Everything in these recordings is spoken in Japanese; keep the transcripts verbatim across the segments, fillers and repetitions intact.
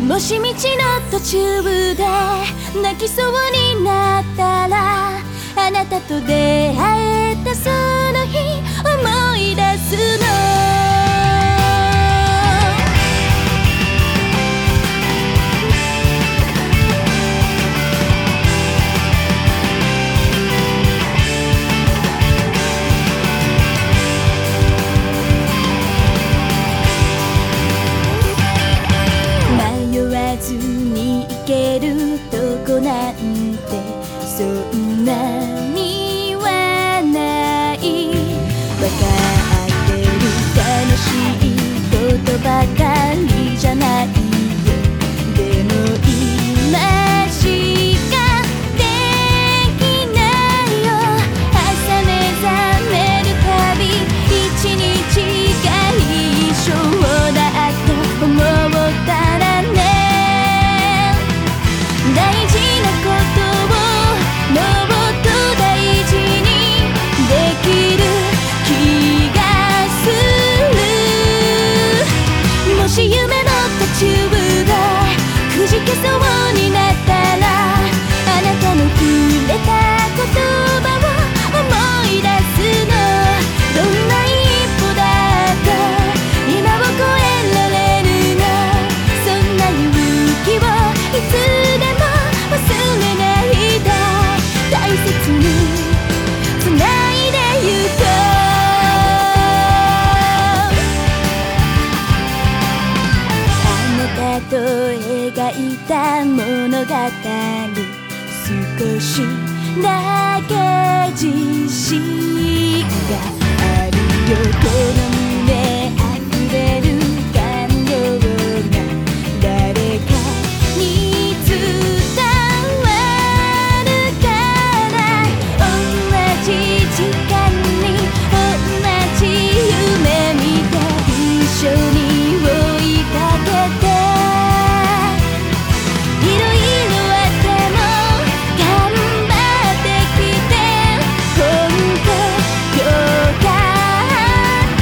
もし道の途中で泣きそうになったら、あなたと出会えたその日思い出すの。ずに行けるとこなんてそんなにはない。わかってる楽しいことばかりじゃないよ。でも今しかできないよ。朝目覚めるたび一日が一生だと思ったらね、大事なことをもっと大事にできる気がする。もし夢の途中でくじけそうになったら、あなたのくれた言葉を思い出すの。どんな一歩だって今を越えられるの。そんな勇気をいつでも忘れないで、大切につないでゆこう。あなたと描いた物語、少しだけ自信があるよ。この胸あふれる感動が誰かに伝わるから、同じ時間に同じ夢見て一緒に追いかけて、いろいろあっても頑張ってきて本当よかった。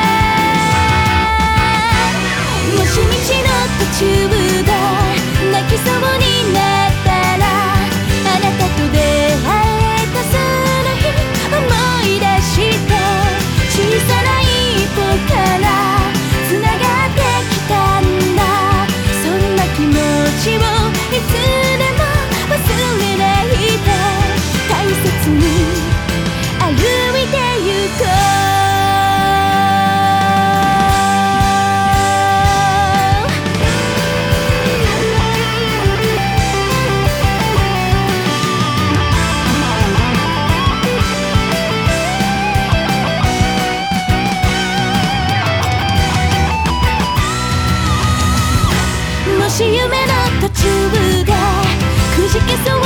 もし道の途中で泣きそうになったら、あなたと出会えたその日思い出して、小さな一歩からつながってきたんだ。そんな気持ちをいつでも忘れないで、大切に歩いてゆこう。もし夢の途中でくじけそう